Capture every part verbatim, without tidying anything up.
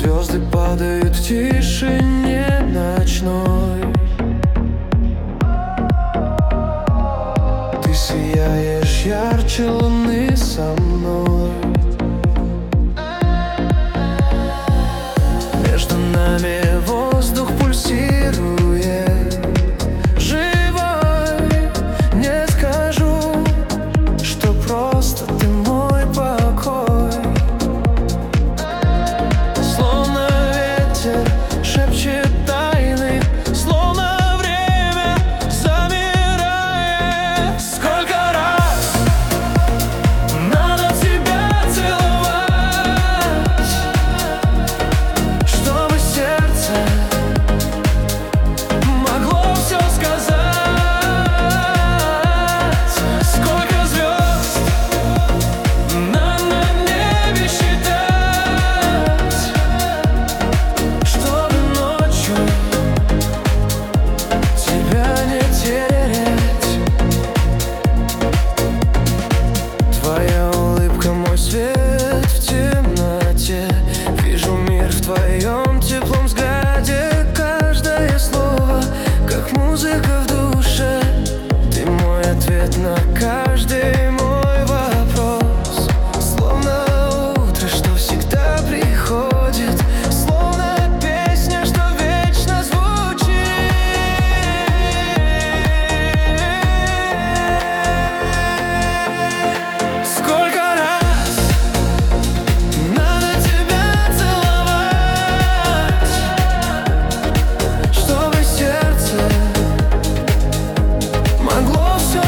звезды падают в тишине ночной. Ты сияешь ярче луны со мной. Между нами воздух пульсирует, живой. Не скажу, что просто ты мой покой. Словно ветер шепчет тайны, словно время замирает. Сколько раз надо тебя целовать, чтобы сердце могло все сказать. Сколько звезд нам на небе считать, чтобы ночью тебя не терять. Твоя улыбка мой свет в темноте. Вижу мир в твоем теплом взгляде. Каждое слово, как музыка в душе. Ты мой ответ на каждый мой вопрос. Словно утро, что всегда приходит. Словно песня, что вечно звучит. Сколько раз надо тебя целовать, чтобы сердце могло все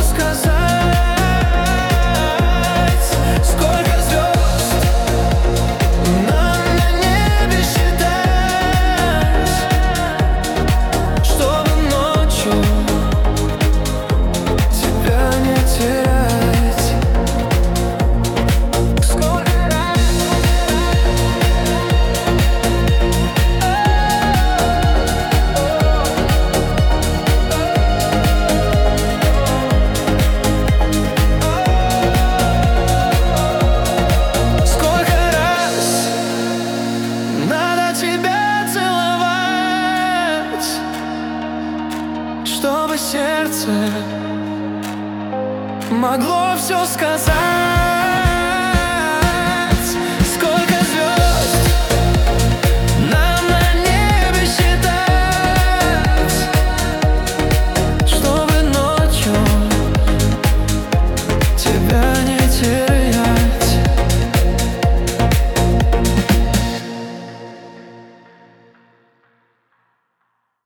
сказать. Сколько звезд нам на небе считать, чтобы ночью тебя не терять. Сколько раз Сколько раз надо тебя целовать, чтобы сердце могло все сказать.